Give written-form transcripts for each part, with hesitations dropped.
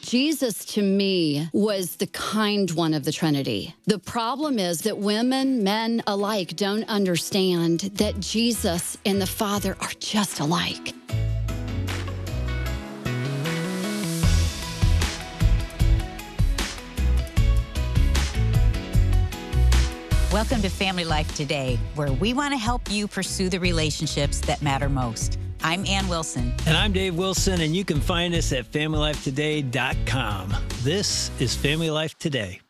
Jesus, to me, was the kind one of the Trinity. The problem is that women, men alike, don't understand that Jesus and the Father are just alike. Welcome to Family Life Today, where we want to help you pursue the relationships that matter most. I'm Ann Wilson. And I'm Dave Wilson, and you can find us at FamilyLifeToday.com. This is Family Life Today.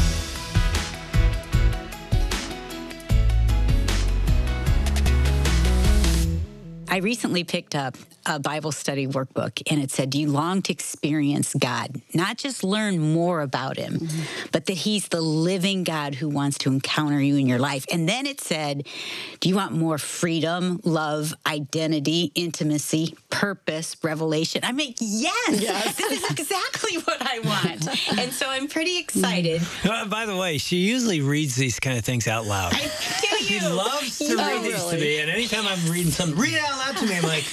I recently picked up a Bible study workbook, and it said, do you long to experience God? Not just learn more about him, but that he's the living God who wants to encounter you in your life. And then it said, do you want more freedom, love, identity, intimacy, purpose, revelation? I'm like, yes. This is exactly what I want. And so I'm pretty excited. By the way, she usually reads these kind of things out loud. She loves to read these to me, and anytime I'm reading something, read it out loud to me. I'm like,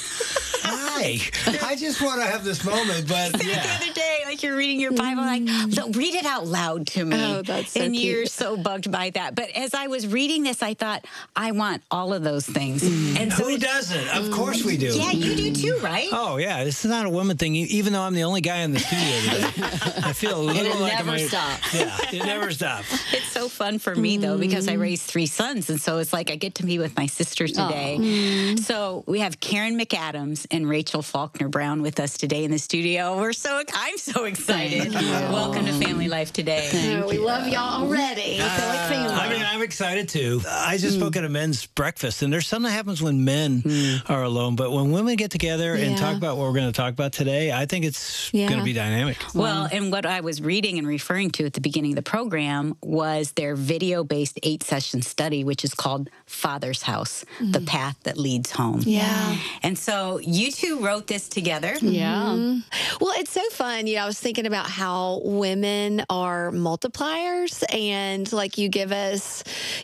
hi. I just want to have this moment, but the other day, like you're reading your Bible, like, "Look, read it out loud to me." Oh, that's so and cute. You're so bugged by that. But as I was reading this, I thought, I want all of those things. And so, who doesn't? Of course we do. yeah, you do too, right? Oh, yeah. This is not a woman thing, even though I'm the only guy in the studio today. I feel a little like never stops. Yeah, it never stops. It's so fun for me, though, because I raised 3 sons. And so it's like I get to meet with my sisters today. So we have Karen McAdams and Rachel Faulkner Brown with us today in the studio. I'm so excited. Welcome to Family Life Today. We love y'all already. I feel like family. I mean, I'm excited too. I just spoke at a men's breakfast, and there's something that happens when men are alone. But when women get together and talk about what we're going to talk about today, I think it's going to be dynamic. Well, and what I was reading and referring to at the beginning of the program was their video-based 8-session study, which is called Father's House, The Path That Leads Home. Yeah. And so you two wrote this together. Yeah. Well, it's so fun. I was thinking about how women are multipliers, and like you give us,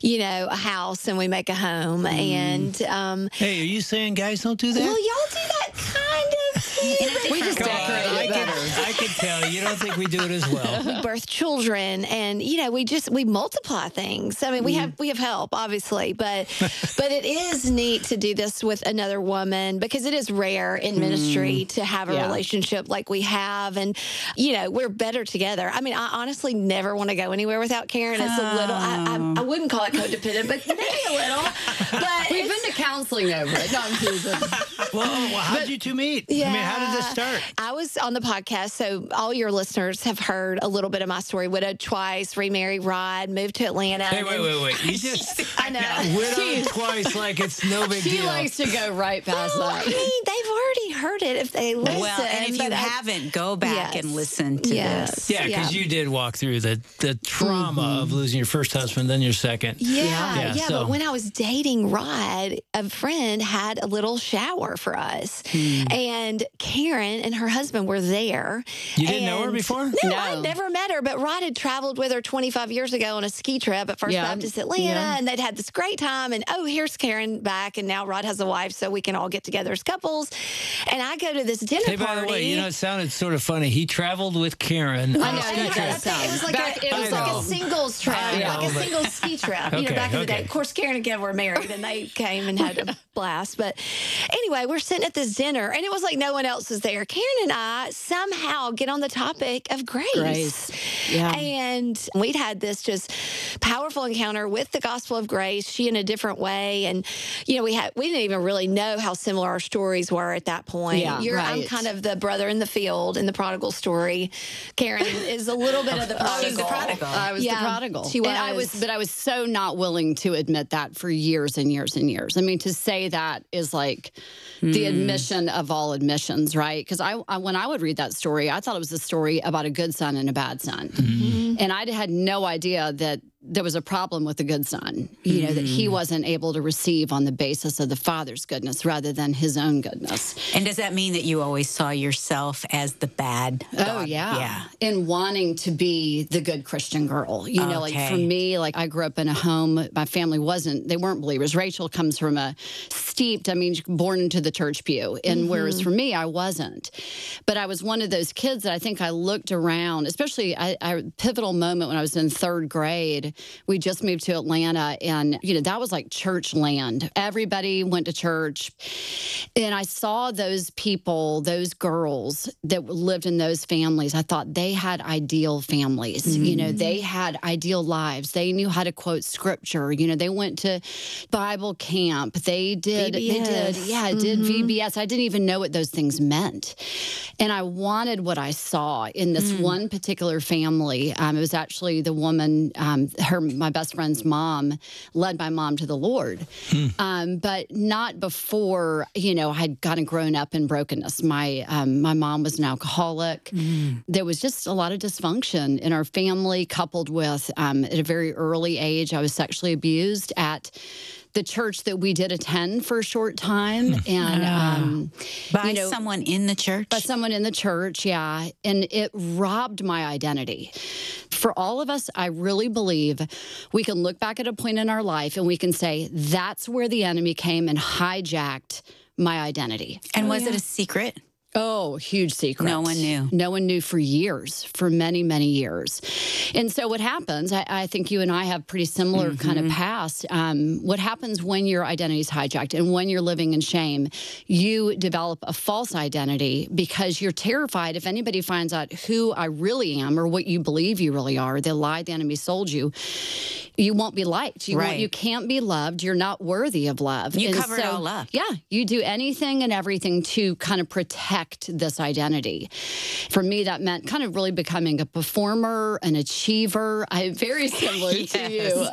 a house and we make a home. And Hey, are you saying guys don't do that? well, y'all do that kind of too. We just God, decorate it better. I can tell you don't think we do it as well. We birth children, and we multiply things. I mean, we have help, obviously, but it is neat to do this with another woman, because it is rare in ministry to have a relationship like we have, and we're better together. I mean, I honestly never want to go anywhere without Karen. It's a little, I wouldn't call it codependent, but maybe a little. But We've been to counseling over it. No, I'm teasing. Well, how did you two meet? I mean, how did this start? I was on the podcast, so all your listeners have heard a little bit of my story. Widowed twice, remarried Rod, moved to Atlanta. Hey, wait. You just I know. widowed twice like it's no big She deal. likes to go right past Well, that. I mean, they've already heard it if they listen. Well, and if you haven't, go back and listen to this. Yeah, because you did walk through the trauma of losing your first husband, then your second. Yeah, so- but when I was dating Rod, a friend had a little shower for us. And Karen and her husband were there. You didn't know her before? No, I'd never met her, but Rod had traveled with her 25 years ago on a ski trip at First Baptist Atlanta, and they'd had this great time. And here's Karen back, and now Rod has a wife, so we can all get together as couples. And I go to this dinner Hey, party. by the way, it sounded sort of funny. He traveled with Karen on a ski trip. It was like a singles trip, like a singles ski trip. Back in the day. Of course, Karen and Kev were married, and they came and had a blast. But anyway, we're sitting at this dinner, and it was like no one else was there. Karen and I somehow get on the topic of grace. Yeah. And we'd had this just powerful encounter with the gospel of grace, she in a different way. And, we didn't even really know how similar our stories were at that point. Yeah, I'm kind of the brother in the field in the prodigal story. Karen is a little bit of the prodigal. She's the prodigal. I was the prodigal. She was. And I was so not willing to admit that for years and years and years. I mean, to say that is like the admission of all admissions, right? Because when I would read that story, I thought it was a story about a good son and a bad son. And I had no idea that there was a problem with the good son, you know, that he wasn't able to receive on the basis of the Father's goodness rather than his own goodness. And does that mean that you always saw yourself as the bad dog? Oh, yeah. And wanting to be the good Christian girl. You know, like for me, like I grew up in a home, my family they weren't believers. Rachel comes from born into the church pew. And whereas for me, I wasn't. But I was one of those kids that I think I looked around, especially a pivotal moment when I was in third grade. We just moved to Atlanta, and, you know, that was like church land. Everybody went to church. And I saw those people, those girls that lived in those families. I thought they had ideal families. You know, they had ideal lives. They knew how to quote scripture. You know, they went to Bible camp. They did VBS. I didn't even know what those things meant. And I wanted what I saw in this one particular family. It was actually the woman, my best friend's mom, led my mom to the Lord. But not before, you know, I had kind of grown up in brokenness. My mom was an alcoholic. There was just a lot of dysfunction in our family, coupled with, at a very early age, I was sexually abused at the church that we did attend for a short time. And by someone in the church? By someone in the church, yeah. And it robbed my identity. For all of us, I really believe we can look back at a point in our life and we can say, that's where the enemy came and hijacked my identity. And was it a secret? Oh, huge secret. No one knew. No one knew for years, for many, many years. And so what happens, I think you and I have pretty similar kind of past. What happens when your identity is hijacked and when you're living in shame, you develop a false identity because you're terrified if anybody finds out who I really am or what you believe you really are, the lie the enemy sold you, you won't be liked. You can't be loved. You're not worthy of love. You cover it all up. Yeah, you do anything and everything to kind of protect this identity. For me, that meant kind of really becoming a performer, an achiever. Very similar to you.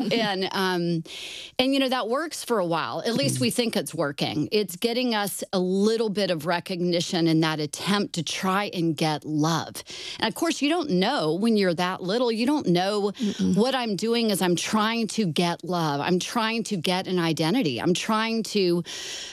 And you know, that works for a while. At least we think it's working. It's getting us a little bit of recognition in that attempt to try and get love. And of course, you don't know when you're that little. You don't know what I'm doing is I'm trying to get love. I'm trying to get an identity. I'm trying to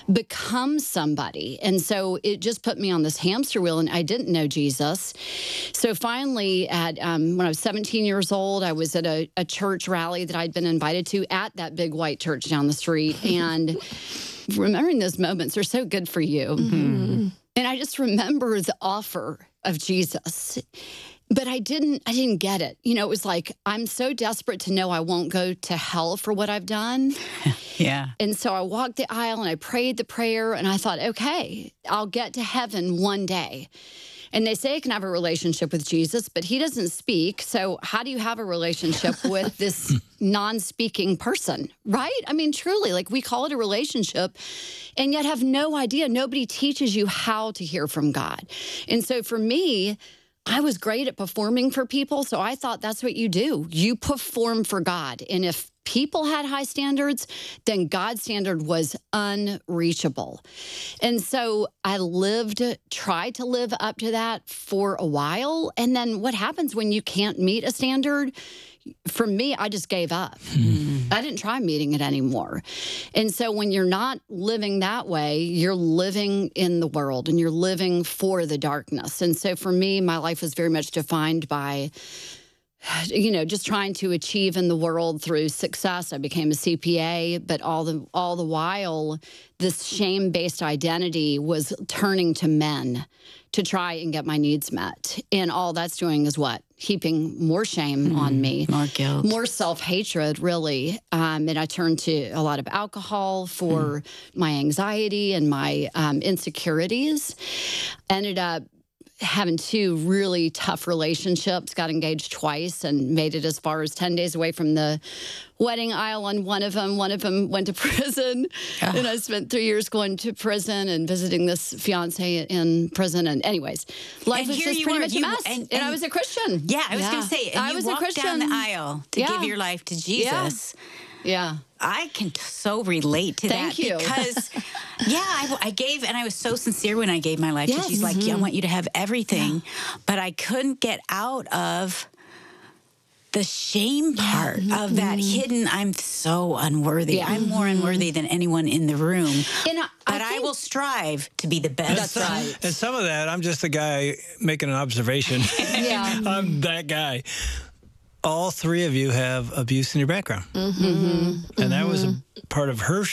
become somebody. And so it just put me on this hamster wheel, and I didn't know Jesus. So finally, when I was 17 years old, I was at a church rally that I'd been invited to at that big white church down the street. And remembering those moments are so good for you. And I just remember the offer of Jesus. But I didn't get it. You know, it was like, I'm so desperate to know I won't go to hell for what I've done. Yeah. And so I walked the aisle and I prayed the prayer and I thought, okay, I'll get to heaven one day. And they say you can have a relationship with Jesus, but he doesn't speak. So how do you have a relationship with this non-speaking person, right? I mean, truly, like we call it a relationship and yet have no idea. Nobody teaches you how to hear from God. And so for me, I was great at performing for people, so I thought that's what you do. You perform for God. And if people had high standards, then God's standard was unreachable. And so I tried to live up to that for a while. And then what happens when you can't meet a standard? For me, I just gave up. I didn't try meeting it anymore. And so when you're not living that way, you're living in the world and you're living for the darkness. And so for me, my life was very much defined by, you know, just trying to achieve in the world through success. I became a CPA, but all the while, this shame-based identity was turning to men to try and get my needs met. And all that's doing is what? Heaping more shame on me. More guilt. More self-hatred, really. And I turned to a lot of alcohol for my anxiety and my insecurities. Ended up having two really tough relationships, got engaged twice and made it as far as 10 days away from the wedding aisle on one of them. One of them went to prison. And I spent 3 years going to prison and visiting this fiance in prison. And anyways, life was just pretty much a mess. And I was a Christian. Yeah, I was going to say, and I was walked a Christian down the aisle to give your life to Jesus. Yeah. I can so relate to that. Thank you. Because, I gave, and I was so sincere when I gave my life to Jesus. Like, I want you to have everything. But I couldn't get out of the shame part of that hidden, I'm so unworthy. Yeah. I'm more unworthy than anyone in the room. And But I will strive to be the best. That's right. And some of that, I'm just a guy making an observation. Yeah. I'm that guy. All three of you have abuse in your background. Mm-hmm. And that was a part of her,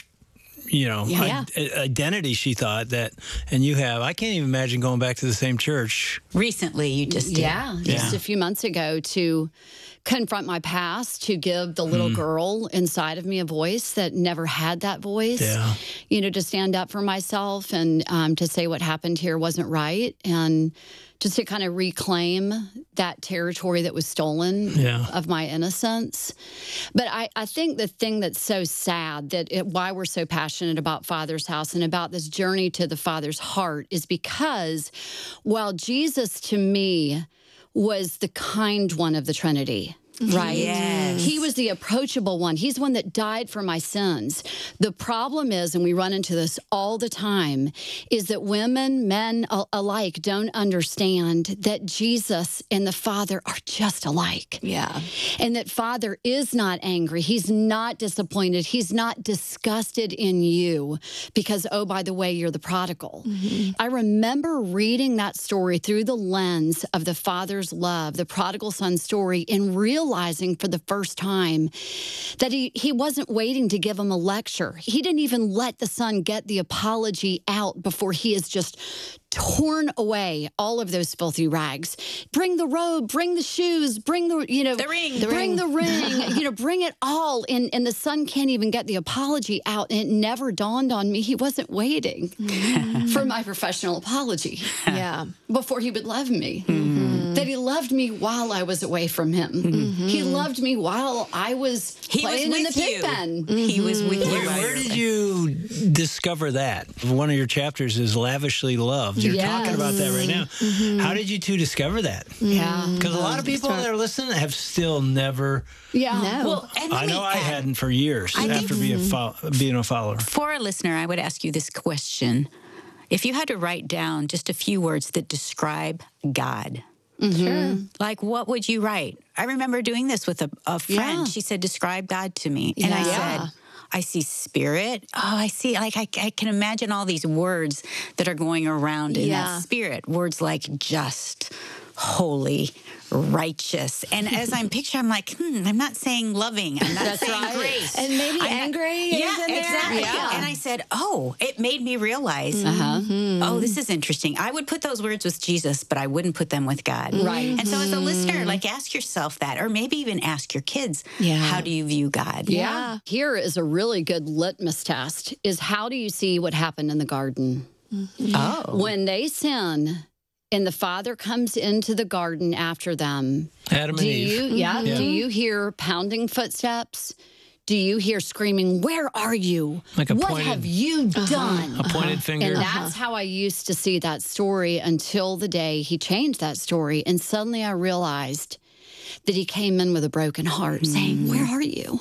identity, she thought that, and you have. I can't even imagine going back to the same church. Recently, you just did. Yeah, just a few months ago to confront my past, to give the little girl inside of me a voice that never had that voice. Yeah. To stand up for myself and to say what happened here wasn't right, and just to kind of reclaim that territory that was stolen of my innocence. But I think the thing that's so sad, why we're so passionate about Father's House and about this journey to the Father's heart, is because while Jesus to me was the kind one of the Trinity, right? Yes. He was the approachable one. He's the one that died for my sins. The problem is, and we run into this all the time, is that women, men alike don't understand that Jesus and the Father are just alike. Yeah. And that Father is not angry. He's not disappointed. He's not disgusted in you because, oh, by the way, you're the prodigal. I remember reading that story through the lens of the Father's love, the prodigal son story, and realizing for the first time that he wasn't waiting to give him a lecture. He didn't even let the son get the apology out before he is just torn away all of those filthy rags. Bring the robe, bring the shoes, bring the ring, bring the ring, bring it all. And the son can't even get the apology out. And it never dawned on me he wasn't waiting for my professional apology. Yeah. Before he would love me. That he loved me while I was away from him. He loved me while I was playing in the pig pen. He was with you. Where did you discover that? One of your chapters is lavishly loved. You're talking about that right now. How did you two discover that? Yeah. Because a lot of people that are listening have still never. Yeah. No. Well, and I know I hadn't for years after being a follower. For a listener, I would ask you this question. If you had to write down just a few words that describe God, Sure. like what would you write? I remember doing this with a friend. Yeah. She said, describe God to me. And I said, I see spirit. Oh, I see. Like I can imagine all these words that are going around in that spirit. Words like just, holy, righteous. And as I'm picturing, I'm like, I'm not saying loving. I'm not saying grace. And maybe angry is in there. Exactly. Yeah. And I said, it made me realize, oh, this is interesting. I would put those words with Jesus, but I wouldn't put them with God. Right. And so as a listener, like ask yourself that, or maybe even ask your kids, how do you view God? Yeah. Here is a really good litmus test, is how do you see what happened in the garden? Oh. When they sin and the Father comes into the garden after them, Adam and Eve. do you hear pounding footsteps? Do you hear screaming, where are you? Like a what pointed- have you done? A pointed finger. And that's how I used to see that story until the day he changed that story. And suddenly I realized that he came in with a broken heart saying, where are you?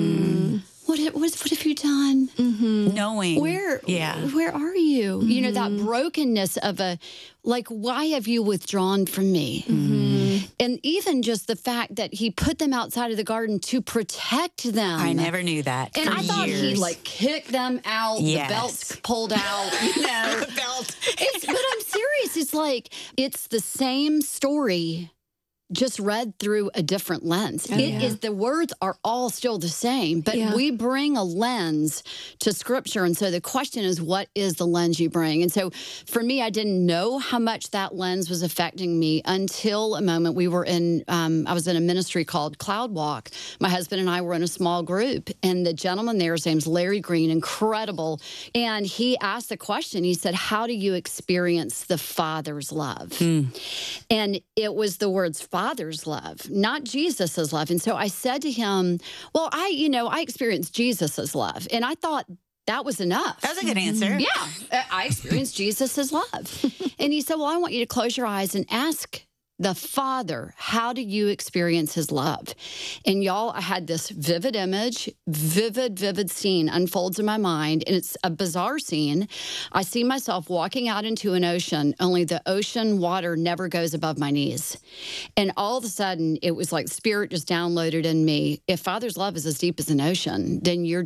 What have you done? Knowing. Where are you? You know, that brokenness of why have you withdrawn from me? And even just the fact that he put them outside of the garden to protect them. I never knew that. And for I thought years. he kicked them out, the belts pulled out, the belt. But I'm serious. It's the same story, just read through a different lens. The words are all still the same, but we bring a lens to Scripture. And so the question is, what is the lens you bring? And so for me, I didn't know how much that lens was affecting me until a moment we were in, I was in a ministry called Cloud Walk. My husband and I were in a small group, and the gentleman there, his name's Larry Green, incredible. And he asked the question, he said, how do you experience the Father's love? And it was the words Father's love, not Jesus's love. And so I said to him, well, I experienced Jesus's love. And I thought that was enough. That was a good answer. Yeah, I experienced Jesus's love. And he said, well, I want you to close your eyes and ask the Father, how do you experience his love? And y'all, I had this vivid image, vivid scene unfolds in my mind. And it's a bizarre scene. I see myself walking out into an ocean, only the ocean water never goes above my knees. And all of a sudden, it was like Spirit just downloaded in me. If Father's love is as deep as an ocean, then you're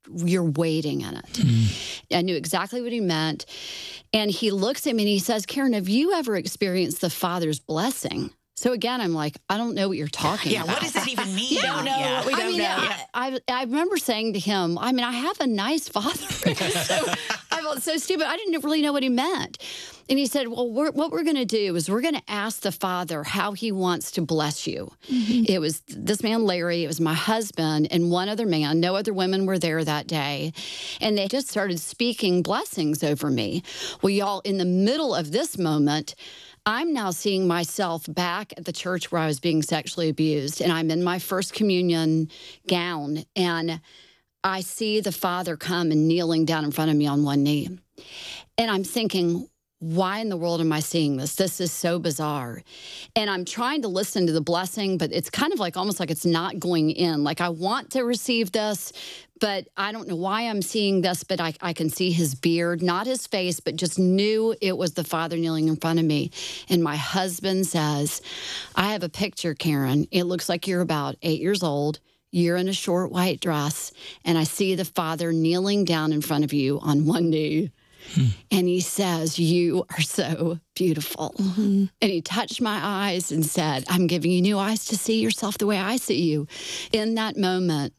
wading in it. I knew exactly what he meant. And he looks at me and he says, Karen, have you ever experienced the Father's blessing? So again, I'm like, I don't know what you're talking about. Yeah, what does that even mean? You don't know what we don't know. I remember saying to him, I mean, I have a nice father. So I felt so stupid. I didn't really know what he meant. And he said, well, what we're going to do is we're going to ask the Father how he wants to bless you. It was this man, Larry, it was my husband, and one other man. No other women were there that day. And they just started speaking blessings over me. Well, y'all, in the middle of this moment, I'm now seeing myself back at the church where I was being sexually abused, and I'm in my first communion gown, and I see the Father come and kneeling down in front of me on one knee. And I'm thinking, why in the world am I seeing this? This is so bizarre. And I'm trying to listen to the blessing, but it's kind of like almost like it's not going in. Like I want to receive this, but I don't know why I'm seeing this, but I can see his beard, not his face, but just knew it was the Father kneeling in front of me. And my husband says, I have a picture, Karen. It looks like you're about 8 years old. You're in a short white dress, and I see the Father kneeling down in front of you on one knee. And he says, you are so beautiful. And he touched my eyes and said, I'm giving you new eyes to see yourself the way I see you. In that moment,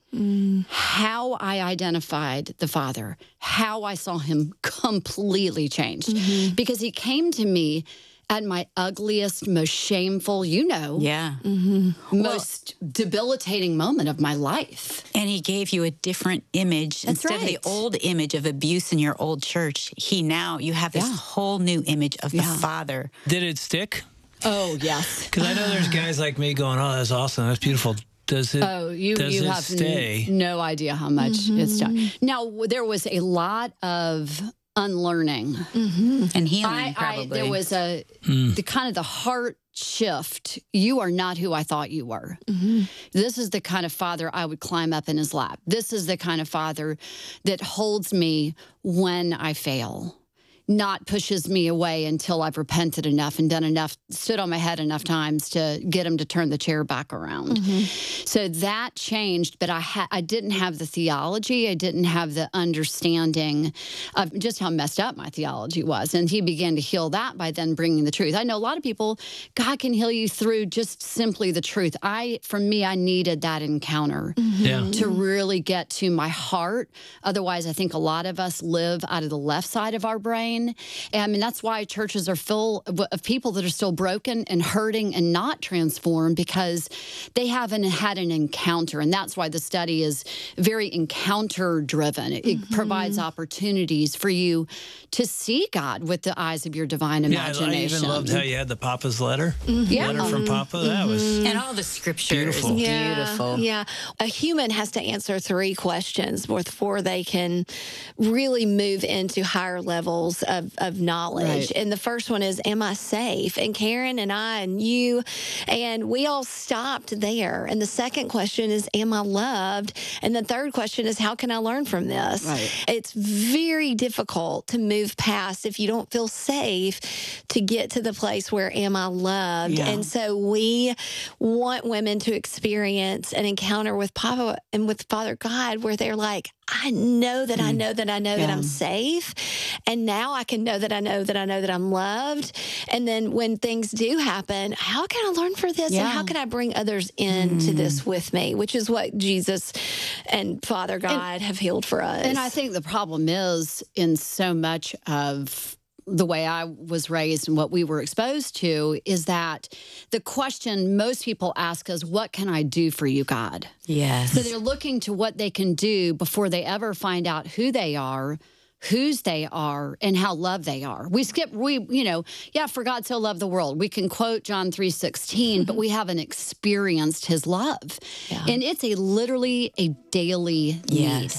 how I identified the Father, how I saw him completely changed. Because he came to me at my ugliest, most shameful, most debilitating moment of my life. And he gave you a different image. That's Instead of the old image of abuse in your old church, you have this whole new image of the Father. Did it stick? Oh, yes. Because I know there's guys like me going, oh, that's awesome. That's beautiful. Does it, you have stay? No idea how much it's done. Now, there was a lot of unlearning and healing. Probably there was the kind of the heart shift. You are not who I thought you were. This is the kind of Father I would climb up in his lap. This is the kind of Father that holds me when I fail, not pushes me away until I've repented enough and done enough, stood on my head enough times to get him to turn the chair back around. So that changed, but I didn't have the theology. I didn't have the understanding of just how messed up my theology was. And he began to heal that by then bringing the truth. I know a lot of people, God can heal you through just simply the truth. For me, I needed that encounter to really get to my heart. Otherwise, I think a lot of us live out of the left side of our brain. And I mean, that's why churches are full of people that are still broken and hurting and not transformed, because they haven't had an encounter. And that's why the study is very encounter driven. It provides opportunities for you to see God with the eyes of your divine imagination. I even loved how you had the Papa's letter. Letter from Papa. That was and all the scriptures. Beautiful. Beautiful. Yeah. A human has to answer 3 questions before they can really move into higher levels of knowledge. Right. And the first one is, am I safe? And Karen and I and you, and we all stopped there. And the second question is, am I loved? And the third question is, how can I learn from this? Right. It's very difficult to move past if you don't feel safe to get to the place where am I loved? And so we want women to experience an encounter with Papa and with Father God where they're like, I know that I know that I know that I'm safe. And now I can know that I know that I know that I'm loved. And then when things do happen, how can I learn for this? And how can I bring others into this with me? Which is what Jesus and Father God have healed for us. And I think the problem is in so much of the way I was raised and what we were exposed to is that the question most people ask is, what can I do for you, God? Yes. So they're looking to what they can do before they ever find out who they are, whose they are, and how loved they are. For God so loved the world. We can quote John 3:16, but we haven't experienced his love. And it's literally a daily need.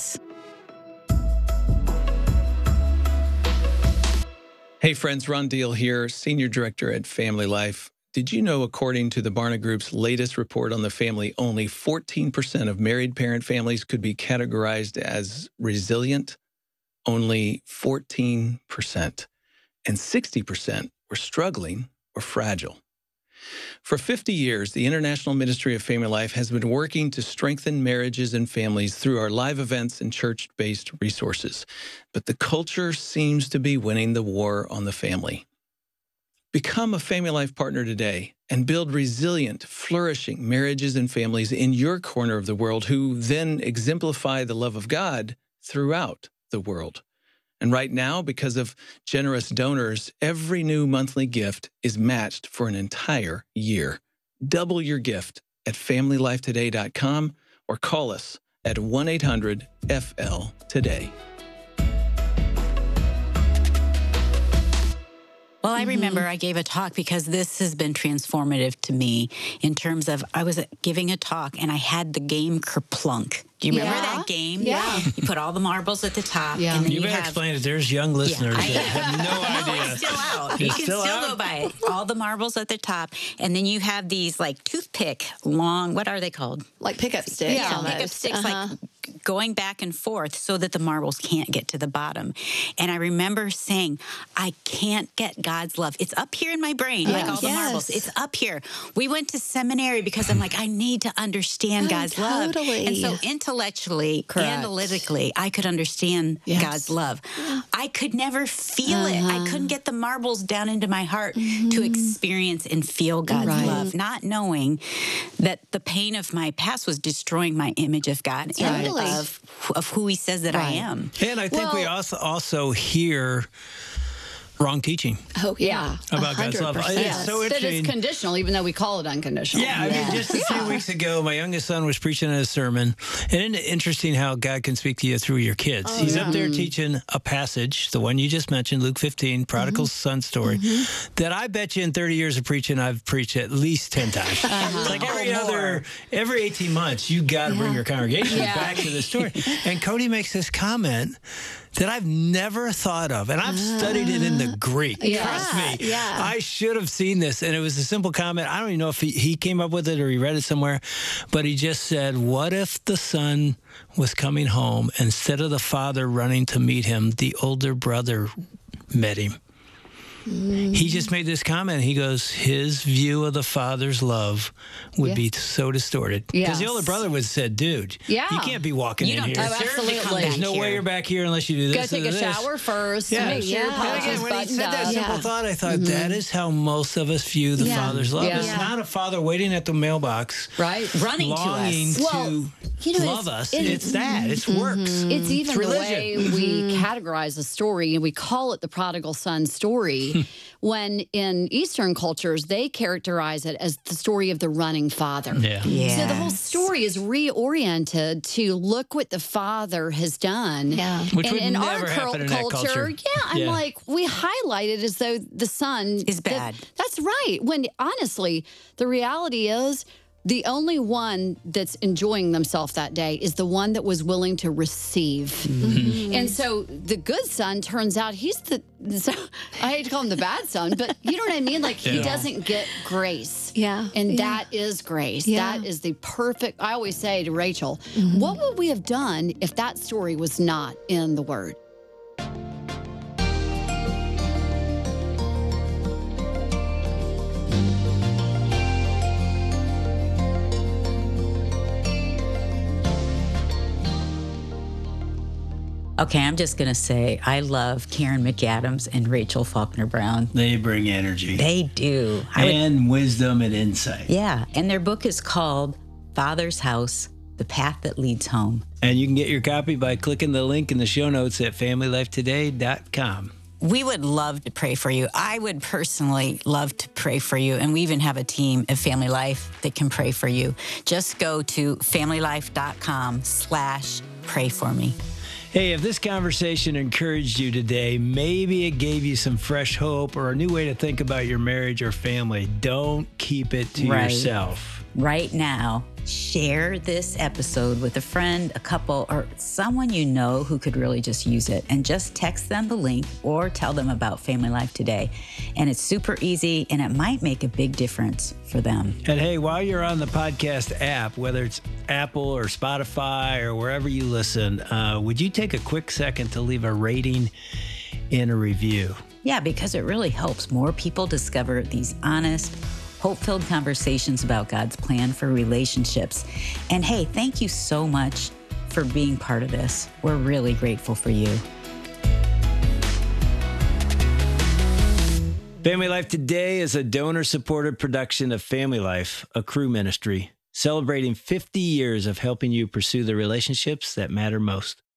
Hey friends, Ron Deal here, Senior Director at Family Life. Did you know, according to the Barna Group's latest report on the family, only 14% of married parent families could be categorized as resilient? Only 14%. And 60% were struggling or fragile. For 50 years, the International Ministry of Family Life has been working to strengthen marriages and families through our live events and church-based resources. But the culture seems to be winning the war on the family. Become a Family Life partner today and build resilient, flourishing marriages and families in your corner of the world who then exemplify the love of God throughout the world. And right now, because of generous donors, every new monthly gift is matched for an entire year. Double your gift at FamilyLifeToday.com or call us at 1-800-FL-TODAY. Well, I remember I gave a talk because this has been transformative to me in terms of I was giving a talk and I had the game Kerplunk. Do you remember that game? Yeah. You put all the marbles at the top. Yeah. And then You better explain it. There's young listeners that have no idea. It's still out. You can still go by it. All the marbles at the top. And then you have these like toothpick long, what are they called? Like pickup sticks. Yeah, almost. pickup sticks, like going back and forth so that the marbles can't get to the bottom. And I remember saying, I can't get God's love. It's up here in my brain, like all the marbles. It's up here. We went to seminary because I'm like, I need to understand God's love. And so intellectually, analytically, I could understand God's love. I could never feel it. I couldn't get the marbles down into my heart to experience and feel God's love, not knowing that the pain of my past was destroying my image of God and of who he says that I am. And I think we also hear wrong teaching. Oh, yeah. About God's love. It's so That interesting. it's conditional, even though we call it unconditional. Yeah, I mean, just a few weeks ago, my youngest son was preaching a sermon. And isn't it interesting how God can speak to you through your kids? He's up there teaching a passage, the one you just mentioned, Luke 15, prodigal son story, that I bet you in 30 years of preaching, I've preached at least 10 times. It's like every 18 months, you got to bring your congregation back to this story. And Cody makes this comment that I've never thought of, and I've studied it in the Greek. Trust me, I should have seen this, and it was a simple comment. I don't even know if he came up with it or he read it somewhere, but he just said, what if the son was coming home, instead of the father running to meet him, the older brother met him? He just made this comment. He goes, his view of the father's love would be so distorted. Because the older brother would have said, dude, you can't be walking in here. Absolutely. There's no way you're back here unless you do this. Go take a shower first. Make sure your pouch is when he said that buttoned simple thought, I thought that is how most of us view the father's love. It's not a father waiting at the mailbox, running longing to to love us. It's that. It's works. It's even the way we categorize a story, and we call it the prodigal son story, when in Eastern cultures, they characterize it as the story of the running father. So the whole story is reoriented to look what the father has done. Which would in never our happen in that culture. I'm like, we highlight it as though the son is bad. That's right. When honestly, the reality is, the only one that's enjoying themselves that day is the one that was willing to receive. And so the good son turns out he's I hate to call him the bad son, but you know what I mean? Like he doesn't get grace. And that is grace. That is the perfect, I always say to Rachel, what would we have done if that story was not in the Word? Okay, I'm just going to say I love Karen McAdams and Rachel Faulkner Brown. They bring energy. They do. And wisdom and insight. Yeah, and their book is called Father's House, The Path That Leads Home. And you can get your copy by clicking the link in the show notes at FamilyLifeToday.com. We would love to pray for you. I would personally love to pray for you. And we even have a team at Family Life that can pray for you. Just go to FamilyLife.com/pray for me. Hey, if this conversation encouraged you today, maybe it gave you some fresh hope or a new way to think about your marriage or family. Don't keep it to yourself. Right now, share this episode with a friend, a couple, or someone you know who could really just use it. And just text them the link or tell them about Family Life Today. And it's super easy, and it might make a big difference for them. And hey, while you're on the podcast app, whether it's Apple or Spotify or wherever you listen, would you take a quick second to leave a rating and a review? Yeah, because it really helps more people discover these honest, hope-filled conversations about God's plan for relationships. And hey, thank you so much for being part of this. We're really grateful for you. Family Life Today is a donor-supported production of Family Life, a Cru ministry, celebrating 50 years of helping you pursue the relationships that matter most.